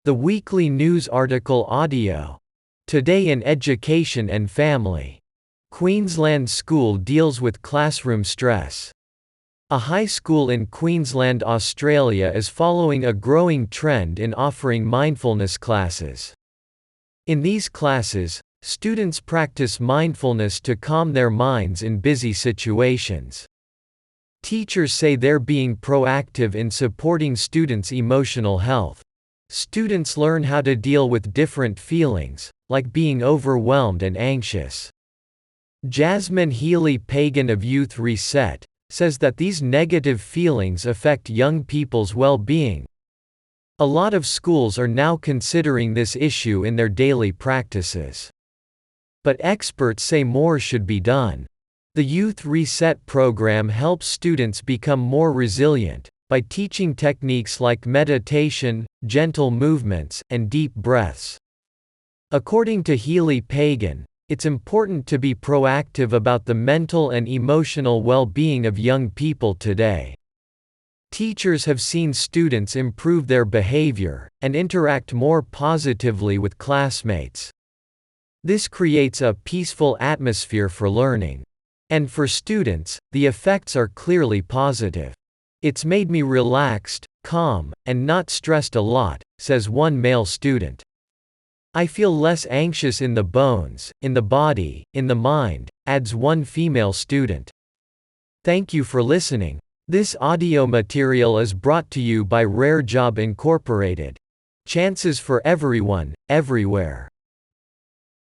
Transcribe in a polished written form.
The weekly news article audio. Today in Education and Family. Queensland school deals with classroom stress. A high school in Queensland, Australia is following a growing trend in offering mindfulness classes. In these classes, students practice mindfulness to calm their minds in busy situations. Teachers say they're being proactive in supporting students' emotional health. Students learn how to deal with different feelings, like being overwhelmed and anxious. Jasmine Healy-Pagan of Youth Reset says that these negative feelings affect young people's well-being. A lot of schools are now considering this issue in their daily practices. But experts say more should be done. The Youth Reset program helps students become more resilient by teaching techniques like meditation, gentle movements, and deep breaths. According to Healy-Pagan, it's important to be proactive about the mental and emotional well-being of young people today. Teachers have seen students improve their behavior and interact more positively with classmates. This creates a peaceful atmosphere for learning. And for students, the effects are clearly positive. "It's made me relaxed, calm, and not stressed a lot," says one male student. "I feel less anxious in the bones, in the body, in the mind," adds one female student. Thank you for listening. This audio material is brought to you by Rare Job Incorporated. Chances for everyone, everywhere.